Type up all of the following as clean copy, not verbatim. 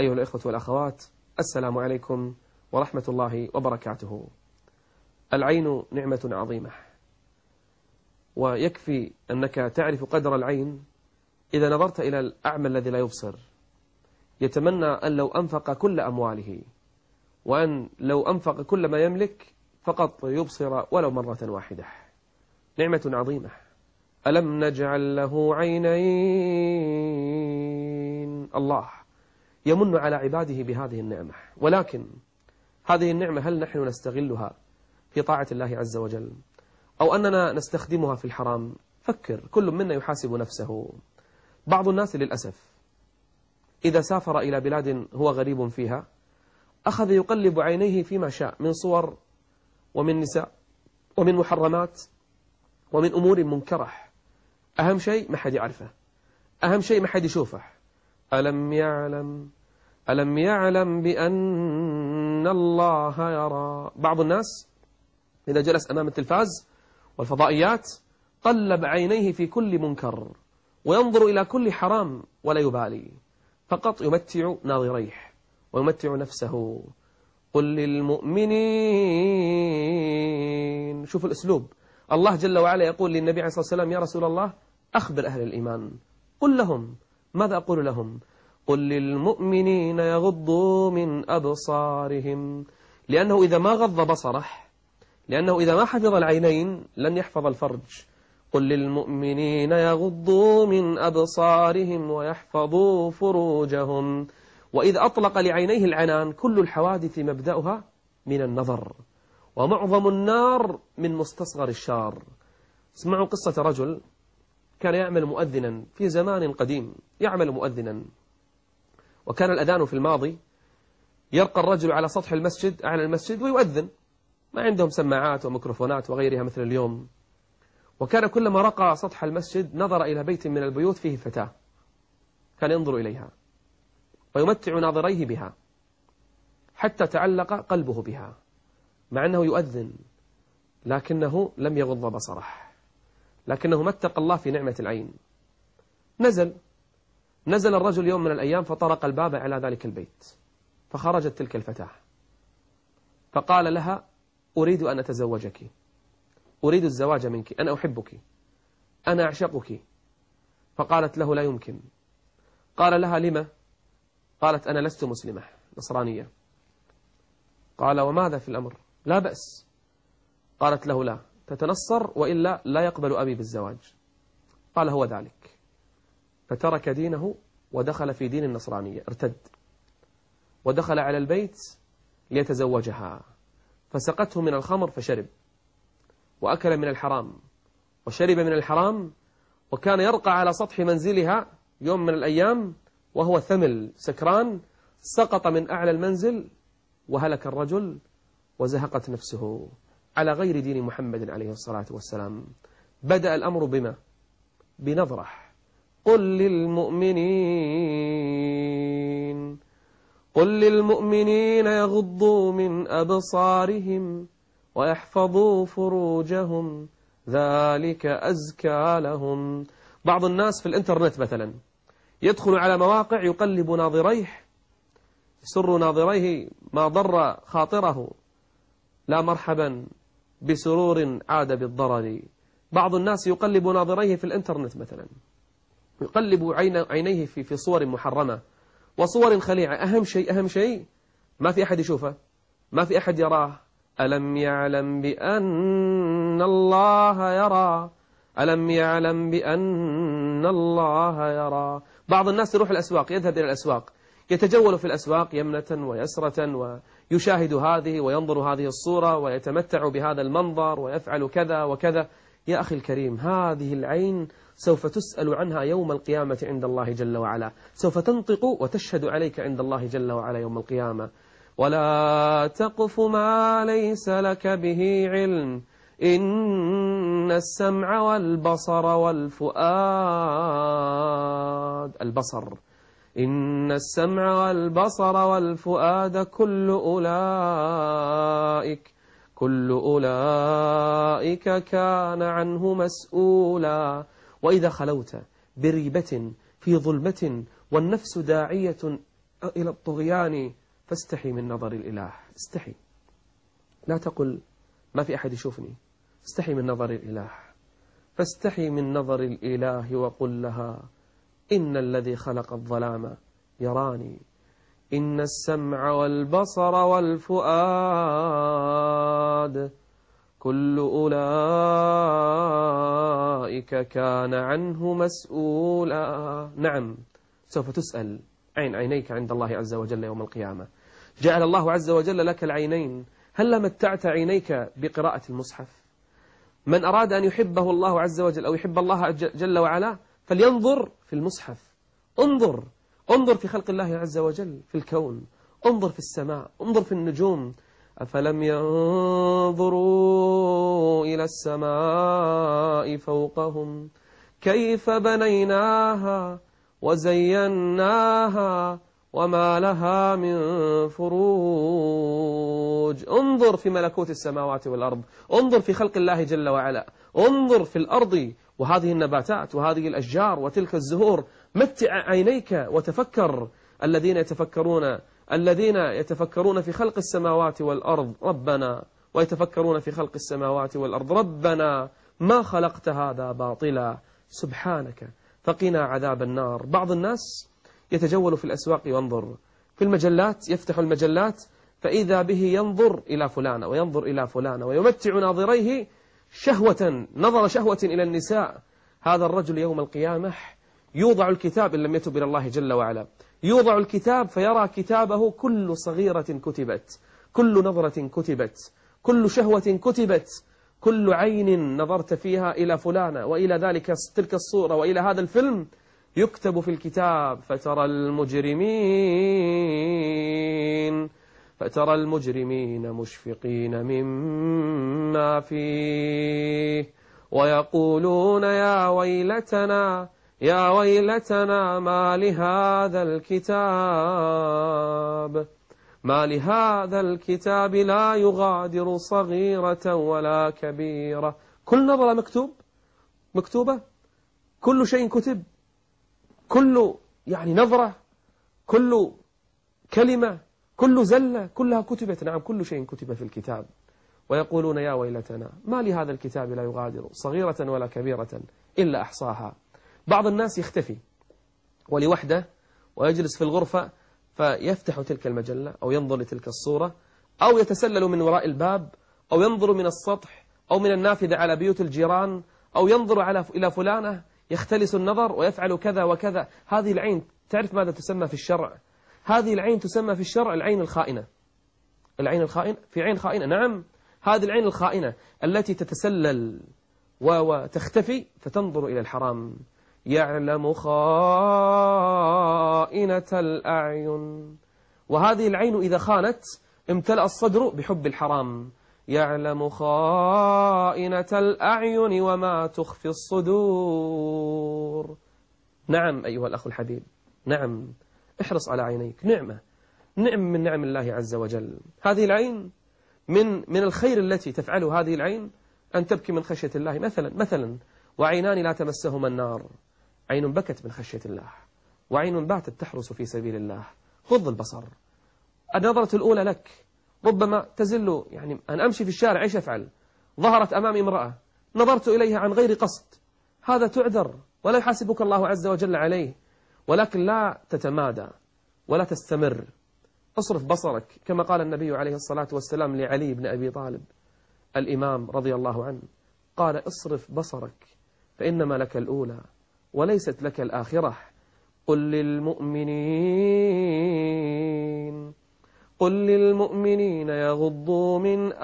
أيها الإخوة والأخوات، السلام عليكم ورحمة الله وبركاته. العين نعمة عظيمة، ويكفي أنك تعرف قدر العين إذا نظرت إلى الأعمى الذي لا يبصر، يتمنى أن لو أنفق كل أمواله، وأن لو أنفق كل ما يملك فقط يبصر ولو مرة واحدة. نعمة عظيمة. ألم نجعل له عينين؟ الله يمن على عباده بهذه النعمة، ولكن هذه النعمة هل نحن نستغلها في طاعة الله عز وجل، أو أننا نستخدمها في الحرام؟ فكر، كل منا يحاسب نفسه. بعض الناس للأسف إذا سافر إلى بلاد هو غريب فيها أخذ يقلب عينيه فيما شاء من صور ومن نساء ومن محرمات ومن أمور منكرة. أهم شيء ما حد يعرفه، أهم شيء ما حد يشوفه. ألم يعلم بأن الله يرى. بعض الناس إذا جلس أمام التلفاز والفضائيات قلب عينيه في كل منكر وينظر إلى كل حرام ولا يبالي، فقط يمتع ناظريه ويمتع نفسه. قل للمؤمنين، شوف الأسلوب، الله جل وعلا يقول للنبي عليه الصلاة والسلام: يا رسول الله أخبر أهل الإيمان، قل لهم. ماذا أقول لهم؟ قل للمؤمنين يغضوا من أبصارهم، لأنه إذا ما غض بصره، لأنه إذا ما حفظ العينين لن يحفظ الفرج. قل للمؤمنين يغضوا من أبصارهم ويحفظوا فروجهم. وإذا أطلق لعينيه العنان كل الحوادث مبدأها من النظر، ومعظم النار من مستصغر الشار. اسمعوا قصة رجل كان يعمل مؤذنا في زمان قديم، يعمل مؤذنا، وكان الأذان في الماضي يرقى الرجل على سطح المسجد، أعلى المسجد، ويؤذن. ما عندهم سماعات وميكروفونات وغيرها مثل اليوم. وكان كلما رقى سطح المسجد نظر إلى بيت من البيوت فيه فتاة، كان ينظر إليها ويمتع ناظريه بها حتى تعلق قلبه بها، مع أنه يؤذن، لكنه لم يغض بصره، لكنه ما اتقى الله في نعمة العين. نزل الرجل يوم من الأيام فطرق الباب على ذلك البيت، فخرجت تلك الفتاة فقال لها: أريد أن أتزوجك، أريد الزواج منك، أنا أحبك، أنا أعشقك. فقالت له: لا يمكن. قال لها: لما؟ قالت: أنا لست مسلمة، نصرانية. قال: وماذا في الأمر؟ لا بأس. قالت له: لا، تتنصر وإلا لا يقبل أبي بالزواج. قال: هو ذلك. فترك دينه ودخل في دين النصرانية، ارتد ودخل على البيت ليتزوجها، فسقته من الخمر فشرب، وأكل من الحرام وشرب من الحرام، وكان يرقى على سطح منزلها يوم من الأيام وهو ثمل سكران، سقط من أعلى المنزل وهلك الرجل وزهقت نفسه على غير دين محمد عليه الصلاة والسلام. بدأ الأمر بما؟ بنظرة. قل للمؤمنين يغضوا من أبصارهم ويحفظوا فروجهم ذلك أزكى لهم. بعض الناس في الإنترنت مثلا يدخل على مواقع يقلب ناظريه، يسر ناظريه ما ضر خاطره، لا مرحبا بسرور عاد بالضرر. بعض الناس يقلب ناظريه في الإنترنت مثلا، يقلب عينيه في صور محرمة وصور خليعة. أهم شيء ما في أحد يشوفه، ما في أحد يراه. ألم يعلم بأن الله يرى، ألم يعلم بأن الله يرى. بعض الناس يروح الأسواق، يذهب إلى الأسواق، يتجول في الأسواق يمنة ويسرة، ويشاهد هذه وينظر هذه الصورة ويتمتع بهذا المنظر ويفعل كذا وكذا. يا أخي الكريم، هذه العين سوف تسأل عنها يوم القيامة عند الله جل وعلا، سوف تنطق وتشهد عليك عند الله جل وعلا يوم القيامة. ولا تقف ما ليس لك به علم إن السمع والبصر والفؤاد، البصر، إن السمع والبصر والفؤاد كل أولئك كان عنه مسؤولا. وإذا خلوت بريبة في ظلمة والنفس داعية إلى الطغيان فاستحي من نظر الإله. استحي، لا تقل ما في أحد يشوفني، استحي من نظر الإله. فاستحي من نظر الإله وقل لها إن الذي خلق الظلام يراني، إن السمع والبصر والفؤاد كل أولئك كان عنه مسؤولا. نعم، سوف تسأل عين عينيك عند الله عز وجل يوم القيامة. جعل الله عز وجل لك العينين، هل متعت عينيك بقراءة المصحف؟ من أراد أن يحبه الله عز وجل أو يحب الله جل وعلا فلينظر في المصحف. انظر في خلق الله عز وجل في الكون، انظر في السماء، انظر في النجوم. أفلم ينظروا إلى السماء فوقهم كيف بنيناها وزيناها وما لها من فروج. انظر في ملكوت السماوات والأرض، انظر في خلق الله جل وعلا، انظر في الأرض وهذه النباتات وهذه الأشجار وتلك الزهور. متع عينيك وتفكر. الذين يتفكرون في خلق السماوات والأرض ربنا، ويتفكرون في خلق السماوات والأرض ربنا ما خلقت هذا باطلا سبحانك فقنا عذاب النار. بعض الناس يتجول في الأسواق وينظر في المجلات، يفتح المجلات فإذا به ينظر إلى فلانة وينظر إلى فلانة ويمتع ناظريه نظر شهوة إلى النساء. هذا الرجل يوم القيامة يوضع الكتاب إن لم يتب إلى الله جل وعلا، يوضع الكتاب فيرى كتابه كل صغيرة كتبت، كل نظرة كتبت، كل شهوة كتبت، كل عين نظرت فيها إلى فلانة وإلى تلك الصورة وإلى هذا الفيلم يكتب في الكتاب. فترى المجرمين مشفقين مما فيه ويقولون يا ويلتنا ما لهذا الكتاب لا يغادر صغيرة ولا كبيرة. كل نظرة مكتوبة، كل شيء كتب، كل نظرة، كل كلمة، كل زلة، كلها كتبت. نعم، كل شيء كتب في الكتاب. ويقولون يا ويلتنا ما لهذا الكتاب لا يغادر صغيرة ولا كبيرة إلا أحصاها. بعض الناس يختفي ولوحده ويجلس في الغرفة فيفتح تلك المجلة أو ينظر لتلك الصورة، أو يتسلل من وراء الباب، أو ينظر من السطح أو من النافذة على بيوت الجيران، أو ينظر إلى فلانة يختلس النظر ويفعل كذا وكذا. هذه العين تعرف ماذا تسمى في الشرع؟ هذه العين تسمى في الشرع العين الخائنة. العين الخائنة، في عين خائنة، نعم، هذه العين الخائنة التي تتسلل وتختفي فتنظر إلى الحرام. يعلم خائنة الأعين. وهذه العين إذا خانت امتلأ الصدر بحب الحرام. يعلم خائنة الأعين وما تخفي الصدور. نعم أيها الأخ الحبيب، نعم، احرص على عينيك. نعمة من نعم الله عز وجل. هذه العين من الخير التي تفعله هذه العين أن تبكي من خشية الله. مثلا وعينان لا تمسهما النار، عين بكت من خشية الله، وعين باتت تحرس في سبيل الله. غض البصر. النظرة الأولى لك ربما تزل، أن أمشي في الشارع إيش أفعل؟ ظهرت أمامي امرأة نظرت إليها عن غير قصد، هذا تعذر ولا يحاسبك الله عز وجل عليه، ولكن لا تتمادى ولا تستمر. اصرف بصرك كما قال النبي عليه الصلاة والسلام لعلي بن أبي طالب الإمام رضي الله عنه، قال اصرف بصرك فإنما لك الأولى وليست لك الآخرة. قل للمؤمنين يغضوا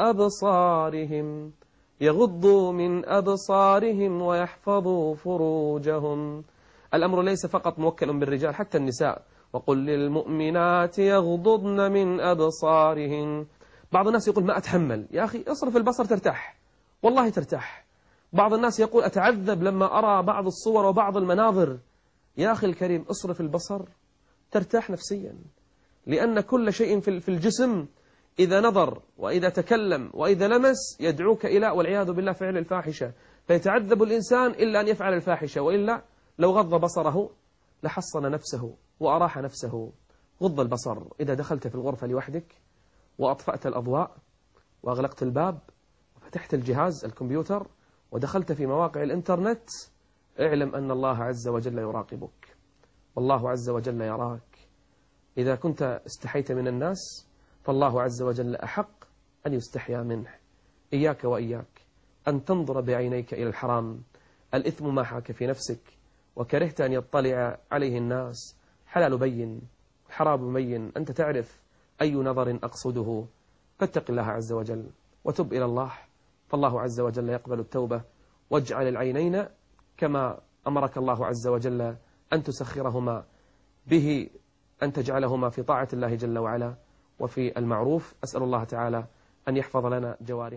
من أبصارهم ويحفظوا فروجهم. الأمر ليس فقط موكل بالرجال، حتى النساء. وقل للمؤمنات يغضضن من أبصارهن. بعض الناس يقول ما أتحمل. يا أخي اصرف البصر ترتاح، والله ترتاح. بعض الناس يقول أتعذب لما أرى بعض الصور وبعض المناظر. يا أخي الكريم اصرف البصر ترتاح نفسيا، لأن كل شيء في الجسم إذا نظر وإذا تكلم وإذا لمس يدعوك إلى والعياذ بالله فعل الفاحشة. فيتعذب الإنسان إلا أن يفعل الفاحشة، وإلا لو غض بصره لحصن نفسه وأراح نفسه غض البصر إذا دخلت في الغرفة لوحدك وأطفأت الأضواء وأغلقت الباب وفتحت الجهاز الكمبيوتر ودخلت في مواقع الإنترنت، اعلم أن الله عز وجل يراقبك، والله عز وجل يراك. إذا كنت استحيت من الناس فالله عز وجل أحق أن يستحيا منه. إياك وإياك أن تنظر بعينيك إلى الحرام. الإثم ما حاك في نفسك وكرهت أن يطلع عليه الناس. حلال بين، حرام بين، أنت تعرف أي نظر أقصده. فاتق الله عز وجل وتب إلى الله، فالله عز وجل يقبل التوبة. واجعل العينين كما أمرك الله عز وجل أن تسخرهما به، أن تجعلهما في طاعة الله جل وعلا وفي المعروف. أسأل الله تعالى أن يحفظ لنا جوارح